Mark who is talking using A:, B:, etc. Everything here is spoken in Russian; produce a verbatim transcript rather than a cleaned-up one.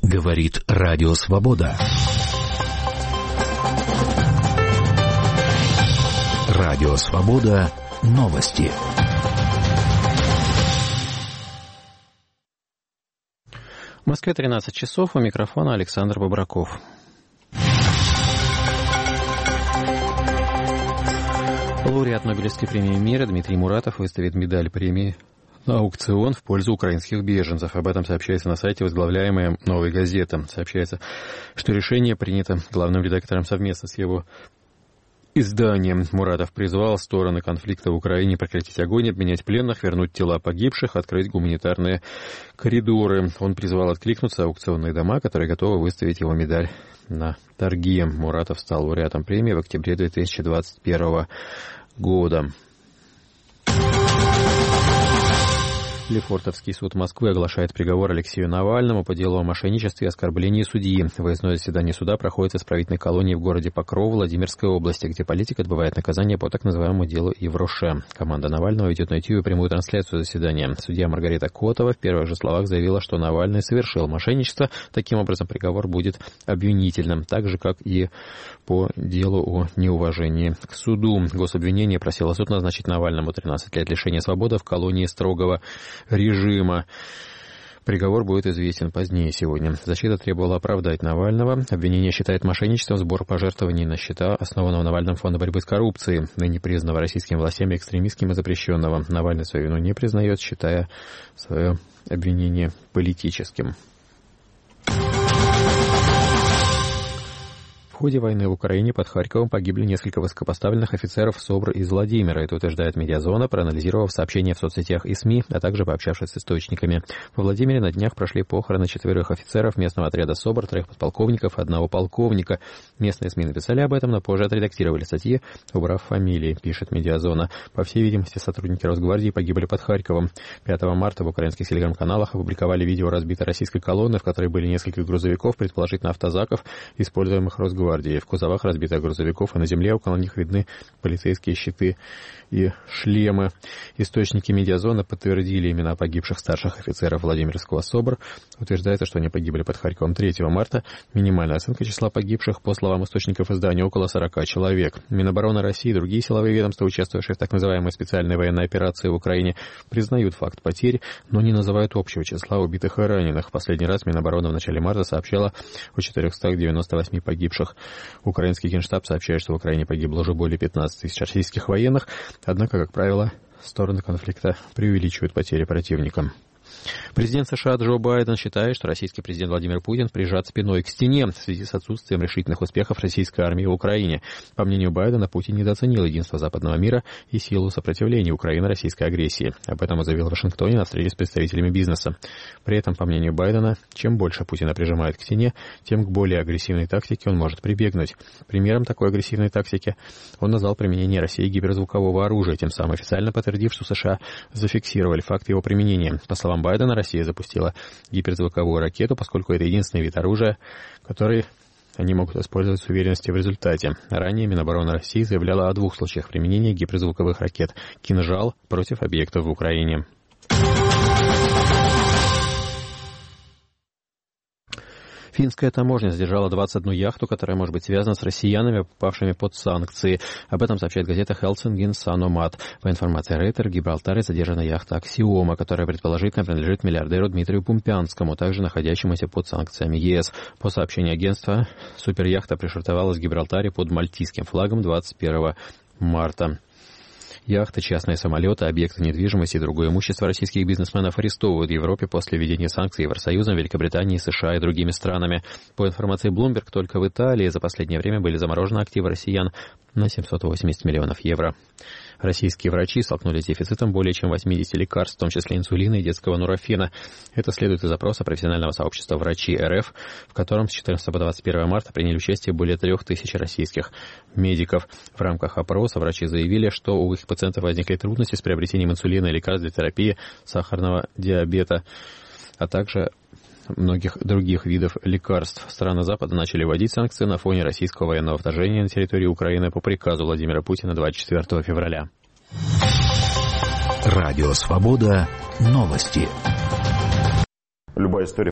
A: Говорит Радио Свобода. Радио Свобода. Новости.
B: В Москве тринадцать часов. У микрофона Александр Бобраков. Лауреат Нобелевской премии мира Дмитрий Муратов выставит медаль премии на аукцион в пользу украинских беженцев. Об этом сообщается на сайте возглавляемой «Новой газеты». Сообщается, что решение принято главным редактором совместно с его изданием. Муратов призвал стороны конфликта в Украине прекратить огонь, обменять пленных, вернуть тела погибших, открыть гуманитарные коридоры. Он призвал откликнуться аукционные дома, которые готовы выставить его медаль на торги. Муратов стал лауреатом премии в октябре две тысячи двадцать первого года. Лефортовский суд Москвы оглашает приговор Алексею Навальному по делу о мошенничестве и оскорблении судьи. Выездное заседание суда проходит в исправительной колонии в городе Покров Владимирской области, где политик отбывает наказание по так называемому делу Евроше. Команда Навального ведет на ютубе прямую трансляцию заседания. Судья Маргарита Котова в первых же словах заявила, что Навальный совершил мошенничество. Таким образом, приговор будет обвинительным, так же, как и по делу о неуважении к суду. Гособвинение просило суд назначить Навальному тринадцать лет лишения свободы в колонии строгого режима. Приговор будет известен позднее сегодня. Защита требовала оправдать Навального. Обвинение считает мошенничеством сбор пожертвований на счета основанного Навальным фонда борьбы с коррупцией, ныне признанного российскими властями экстремистским и запрещенного. Навальный свою вину не признает, считая свое обвинение политическим. В ходе войны в Украине под Харьковом погибли несколько высокопоставленных офицеров СОБР из Владимира. Это утверждает Медиазона, проанализировав сообщения в соцсетях и СМИ, а также пообщавшись с источниками. Во Владимире на днях прошли похороны четверых офицеров местного отряда СОБР, трех подполковников и одного полковника. Местные СМИ написали об этом, но позже отредактировали статьи, убрав фамилии, пишет Медиазона. По всей видимости, сотрудники Росгвардии погибли под Харьковом. пятого марта в украинских телеграм-каналах опубликовали видео разбитой российской колонны, в которой были несколько грузовиков, предположительно автозаков, используемых Росгвардией. В кузовах разбитых грузовиков, и на земле около них видны полицейские щиты и шлемы. Источники Медиазона подтвердили имена погибших старших офицеров Владимирского СОБР. Утверждается, что они погибли под Харьковом третьего марта. Минимальная оценка числа погибших, по словам источников издания, около сорока человек. Минобороны России и другие силовые ведомства, участвовавшие в так называемой специальной военной операции в Украине, признают факт потерь, но не называют общего числа убитых и раненых. В последний раз Минобороны в начале марта сообщала о четырехстах девяноста восьми погибших. Украинский Генштаб сообщает, что в Украине погибло уже более пятнадцати тысяч российских военных, однако, как правило, стороны конфликта преувеличивают потери противника. Президент США Джо Байден считает, что российский президент Владимир Путин прижат спиной к стене в связи с отсутствием решительных успехов российской армии в Украине. По мнению Байдена, Путин недооценил единство западного мира и силу сопротивления Украины российской агрессии. Об этом он заявил в Вашингтоне на встрече с представителями бизнеса. При этом, по мнению Байдена, чем больше Путина прижимает к стене, тем к более агрессивной тактике он может прибегнуть. Примером такой агрессивной тактики он назвал применение Россией гиперзвукового оружия, тем самым официально подтвердив, что США зафиксировали факт его применения. По словам Байдена, Россия запустила гиперзвуковую ракету, поскольку это единственный вид оружия, который они могут использовать с уверенностью в результате. Ранее Минобороны России заявляла о двух случаях применения гиперзвуковых ракет «Кинжал» против объектов в Украине. Финская таможня задержала двадцать одну яхту, которая может быть связана с россиянами, попавшими под санкции. Об этом сообщает газета Helsingin Sanomat. По информации Рейтер, в Гибралтаре задержана яхта «Аксиома», которая предположительно принадлежит миллиардеру Дмитрию Пумпянскому, также находящемуся под санкциями ЕС. По сообщению агентства, суперяхта пришвартовалась в Гибралтаре под мальтийским флагом двадцать первого марта. Яхты, частные самолеты, объекты недвижимости и другое имущество российских бизнесменов арестовывают в Европе после введения санкций Евросоюзом, Великобританией, США и другими странами. По информации Bloomberg, только в Италии за последнее время были заморожены активы россиян на семьсот восемьдесят миллионов евро. Российские врачи столкнулись с дефицитом более чем восьмидесяти лекарств, в том числе инсулина и детского нурофена. Это следует из запроса профессионального сообщества «Врачи РФ», в котором с четырнадцатого по двадцать первое марта приняли участие более трех тысяч российских медиков. В рамках опроса врачи заявили, что у их пациентов возникли трудности с приобретением инсулина и лекарств для терапии сахарного диабета, а также многих других видов лекарств. Страны Запада начали вводить санкции на фоне российского военного вторжения на территорию Украины по приказу Владимира Путина двадцать четвёртого февраля.
A: Радио Свобода. Новости.
C: Любая история